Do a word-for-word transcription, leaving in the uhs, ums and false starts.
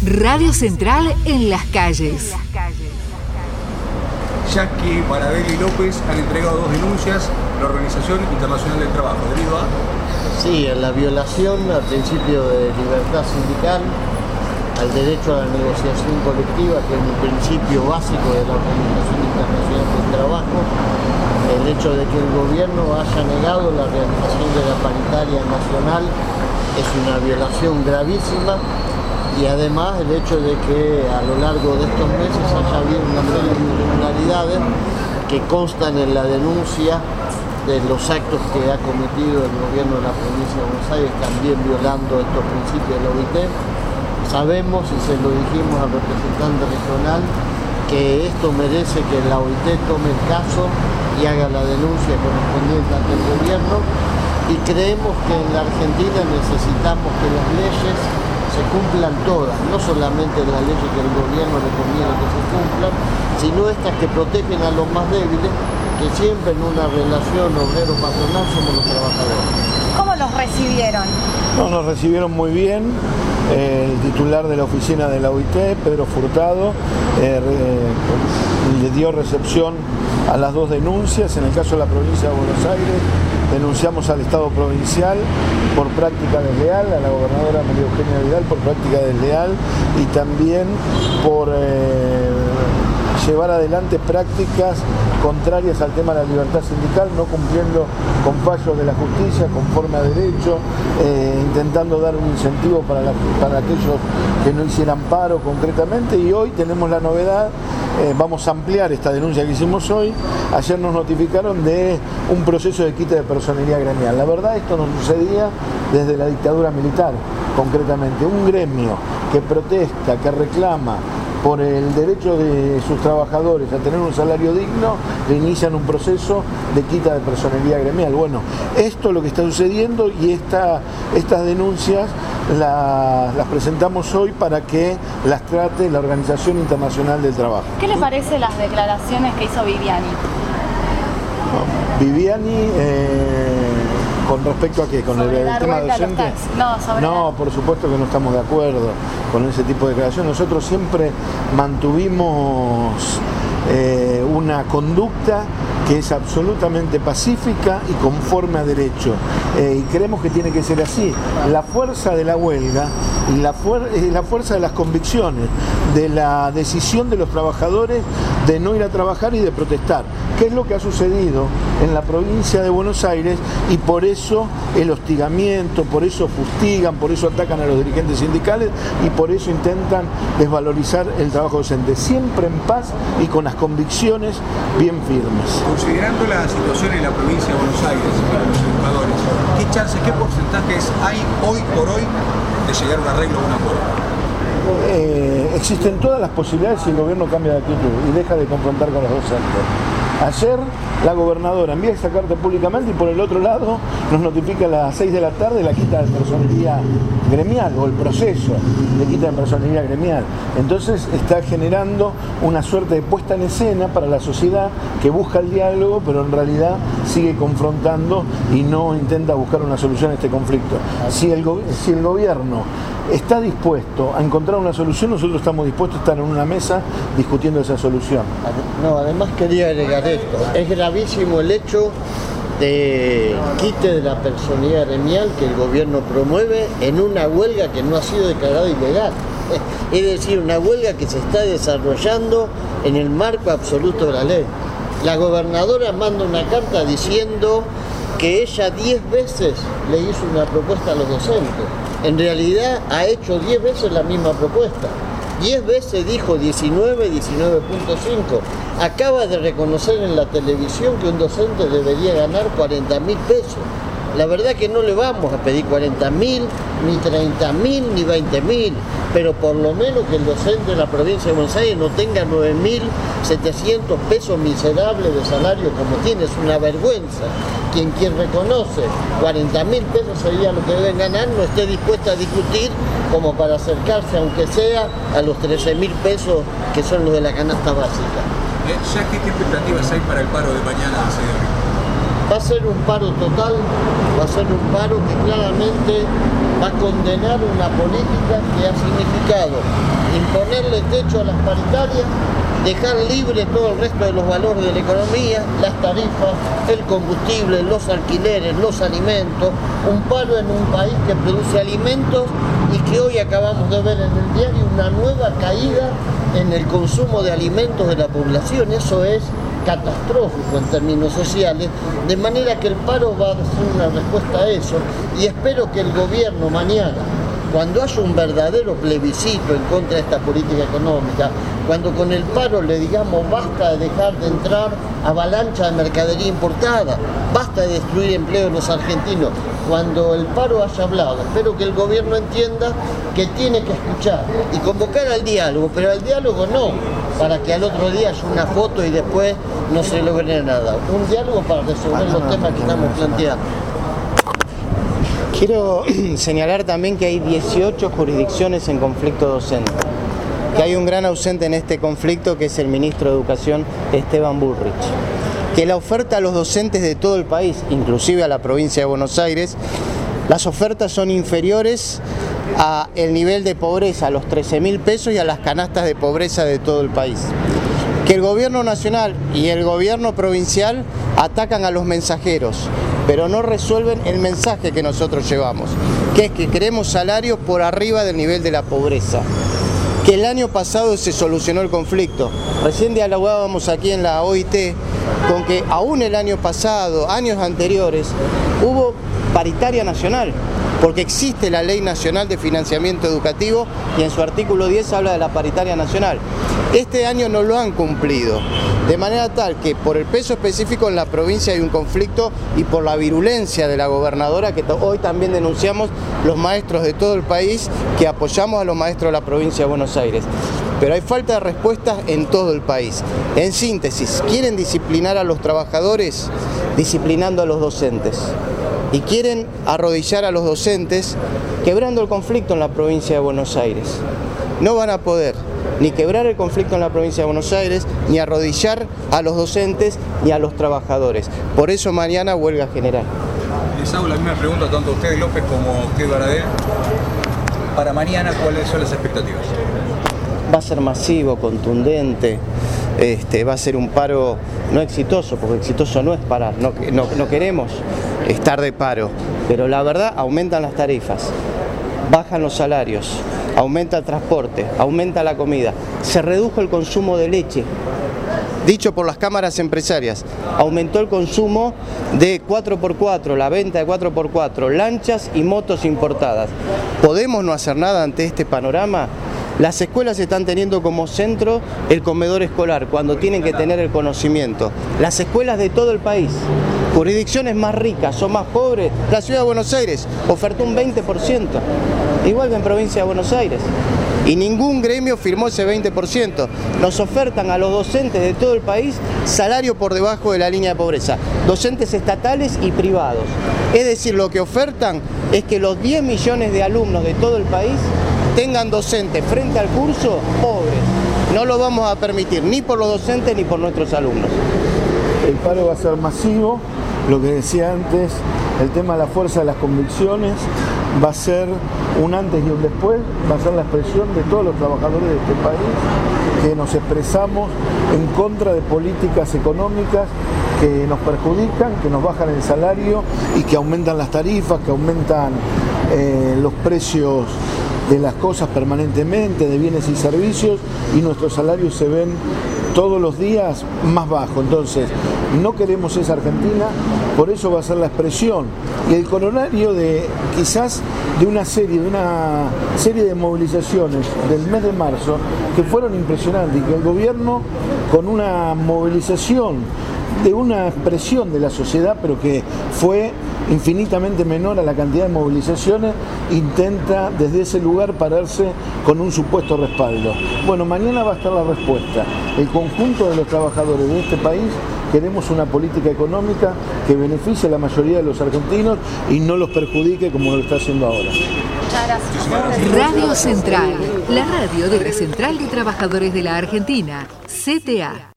Radio Central en las calles. Jackie Baradeli López han entregado dos denuncias a la Organización Internacional del Trabajo debido a... Sí, a la violación al principio de libertad sindical, al derecho a la negociación colectiva, que es un principio básico de la Organización Internacional del Trabajo, el hecho de que el gobierno haya negado la realización de la paritaria nacional es una violación gravísima. Y además el hecho de que a lo largo de estos meses haya habido una serie de irregularidades que constan en la denuncia de los actos que ha cometido el gobierno de la provincia de Buenos Aires, también violando estos principios de la O I T. Sabemos, y se lo dijimos al representante regional, que esto merece que la O I T tome el caso y haga la denuncia correspondiente ante el gobierno, y creemos que en la Argentina necesitamos que las leyes se cumplan todas, no solamente las leyes que el gobierno le conviene que se cumplan, sino estas que protegen a los más débiles, que siempre en una relación obrero-patronal somos los trabajadores. ¿Cómo los recibieron? No, nos recibieron muy bien. Eh, el titular de la oficina de la O I T, Pedro Furtado, eh, eh, le dio recepción a las dos denuncias. En el caso de la provincia de Buenos Aires, denunciamos al Estado provincial por práctica desleal, a la gobernadora María Eugenia Vidal por práctica desleal y también por eh, llevar adelante prácticas contrarias al tema de la libertad sindical, no cumpliendo con fallos de la justicia, conforme a derecho, eh, intentando dar un incentivo para, la, para aquellos que no hicieran paro concretamente. Y hoy tenemos la novedad, eh, vamos a ampliar esta denuncia que hicimos hoy. Ayer nos notificaron de un proceso de quita de personería gremial. La verdad, esto no sucedía desde la dictadura militar, concretamente. Un gremio que protesta, que reclama por el derecho de sus trabajadores a tener un salario digno, le inician un proceso de quita de personería gremial. Bueno, esto es lo que está sucediendo y esta, estas denuncias la, las presentamos hoy para que las trate la Organización Internacional del Trabajo. ¿Qué le parece las declaraciones que hizo Viviani? No, Viviani... Eh, ¿Con respecto a qué? ¿Con el, el tema docente? No, sobre no, por supuesto que no estamos de acuerdo con ese tipo de declaración. Nosotros siempre mantuvimos eh, una conducta que es absolutamente pacífica y conforme a derecho. Eh, y creemos que tiene que ser así. La fuerza de la huelga y la, fuer eh, la fuerza de las convicciones, de la decisión de los trabajadores de no ir a trabajar y de protestar, que es lo que ha sucedido en la provincia de Buenos Aires, y por eso el hostigamiento, por eso fustigan, por eso atacan a los dirigentes sindicales y por eso intentan desvalorizar el trabajo docente, siempre en paz y con las convicciones bien firmes. Considerando la situación en la provincia de Buenos Aires para los educadores, ¿qué chances, qué porcentajes hay hoy por hoy de llegar a un arreglo o un acuerdo? Eh, existen todas las posibilidades si el gobierno cambia de actitud y deja de confrontar con los docentes. Ayer la gobernadora envía esta carta públicamente y por el otro lado nos notifica a las seis de la tarde la quita de personería gremial o el proceso de quita de personería gremial. Entonces está generando una suerte de puesta en escena para la sociedad que busca el diálogo, pero en realidad sigue confrontando y no intenta buscar una solución a este conflicto. Si el, si el gobierno está dispuesto a encontrar una solución, nosotros estamos dispuestos a estar en una mesa discutiendo esa solución. No, además quería agregar esto. Es gravísimo el hecho de quite de la personería gremial que el gobierno promueve en una huelga que no ha sido declarada ilegal. Es decir, una huelga que se está desarrollando en el marco absoluto de la ley. La gobernadora manda una carta diciendo que ella diez veces le hizo una propuesta a los docentes. En realidad ha hecho diez veces la misma propuesta. diez veces dijo diecinueve, diecinueve punto cinco. Acaba de reconocer en la televisión que un docente debería ganar cuarenta mil pesos. La verdad que no le vamos a pedir cuarenta mil, ni treinta mil, ni veinte mil, pero por lo menos que el docente de la provincia de Buenos Aires no tenga nueve mil setecientos pesos miserables de salario como tiene. Es una vergüenza. Quien, quien reconoce cuarenta mil pesos sería lo que deben ganar, no esté dispuesta a discutir como para acercarse, aunque sea, a los trece mil pesos que son los de la canasta básica. Eh, ya, ¿qué expectativas hay para el paro de mañana, señor? Va a ser un paro total, va a ser un paro que claramente va a condenar una política que ha significado imponerle techo a las paritarias, dejar libre todo el resto de los valores de la economía, las tarifas, el combustible, los alquileres, los alimentos, un paro en un país que produce alimentos y que hoy acabamos de ver en el diario una nueva caída en el consumo de alimentos de la población. Eso es catastrófico en términos sociales, de manera que el paro va a ser una respuesta a eso, y espero que el gobierno mañana, cuando haya un verdadero plebiscito en contra de esta política económica, cuando con el paro le digamos basta de dejar de entrar avalancha de mercadería importada, basta de destruir empleo de los argentinos, cuando el paro haya hablado, espero que el gobierno entienda que tiene que escuchar y convocar al diálogo, pero al diálogo no para que al otro día haya una foto y después no se logre nada, un diálogo para resolver los temas que estamos planteando. Quiero señalar también que hay dieciocho jurisdicciones en conflicto docente, que hay un gran ausente en este conflicto, que es el ministro de Educación, Esteban Bullrich, que la oferta a los docentes de todo el país, inclusive a la provincia de Buenos Aires, las ofertas son inferiores al nivel de pobreza, a los trece mil pesos y a las canastas de pobreza de todo el país. Que el gobierno nacional y el gobierno provincial atacan a los mensajeros, pero no resuelven el mensaje que nosotros llevamos, que es que queremos salarios por arriba del nivel de la pobreza. Que el año pasado se solucionó el conflicto. Recién dialogábamos aquí en la O I T con que aún el año pasado, años anteriores, hubo paritaria nacional, porque existe la Ley Nacional de Financiamiento Educativo y en su artículo diez habla de la paritaria nacional. Este año no lo han cumplido, de manera tal que por el peso específico en la provincia hay un conflicto y por la virulencia de la gobernadora, que hoy también denunciamos los maestros de todo el país, que apoyamos a los maestros de la provincia de Buenos Aires. Pero hay falta de respuestas en todo el país. En síntesis, quieren disciplinar a los trabajadores disciplinando a los docentes. Y quieren arrodillar a los docentes quebrando el conflicto en la provincia de Buenos Aires. No van a poder ni quebrar el conflicto en la provincia de Buenos Aires, ni arrodillar a los docentes ni a los trabajadores. Por eso mañana huelga general. Les hago la misma pregunta tanto a ustedes, López, como a usted, Baradel. Para mañana, ¿cuáles son las expectativas? Va a ser masivo, contundente, este, va a ser un paro no exitoso, porque exitoso no es parar, no, no, no queremos estar de paro, pero la verdad aumentan las tarifas, bajan los salarios, aumenta el transporte, aumenta la comida, se redujo el consumo de leche, dicho por las cámaras empresarias, aumentó el consumo de cuatro por cuatro, la venta de cuatro por cuatro, lanchas y motos importadas. ¿Podemos no hacer nada ante este panorama? Las escuelas están teniendo como centro el comedor escolar, cuando tienen que tener el conocimiento. Las escuelas de todo el país, jurisdicciones más ricas o más pobres, la ciudad de Buenos Aires ofertó un veinte por ciento, igual que en provincia de Buenos Aires. Y ningún gremio firmó ese veinte por ciento. Nos ofertan a los docentes de todo el país salario por debajo de la línea de pobreza, docentes estatales y privados. Es decir, lo que ofertan es que los diez millones de alumnos de todo el país tengan docentes frente al curso pobres. No lo vamos a permitir, ni por los docentes ni por nuestros alumnos. El paro va a ser masivo, lo que decía antes, el tema de la fuerza de las convicciones va a ser un antes y un después, va a ser la expresión de todos los trabajadores de este país, que nos expresamos en contra de políticas económicas que nos perjudican, que nos bajan el salario y que aumentan las tarifas, que aumentan eh, los precios de las cosas permanentemente, de bienes y servicios, y nuestros salarios se ven todos los días más bajos. Entonces, no queremos esa Argentina, por eso va a ser la expresión y el coronario de quizás de una serie, de una serie de movilizaciones del mes de marzo que fueron impresionantes y que el gobierno, con una movilización de una expresión de la sociedad, pero que fue infinitamente menor a la cantidad de movilizaciones, intenta desde ese lugar pararse con un supuesto respaldo. Bueno, mañana va a estar la respuesta. El conjunto de los trabajadores de este país queremos una política económica que beneficie a la mayoría de los argentinos y no los perjudique como lo está haciendo ahora. Muchas gracias. Radio Central, la radio de la Central de Trabajadores de la Argentina, C T A.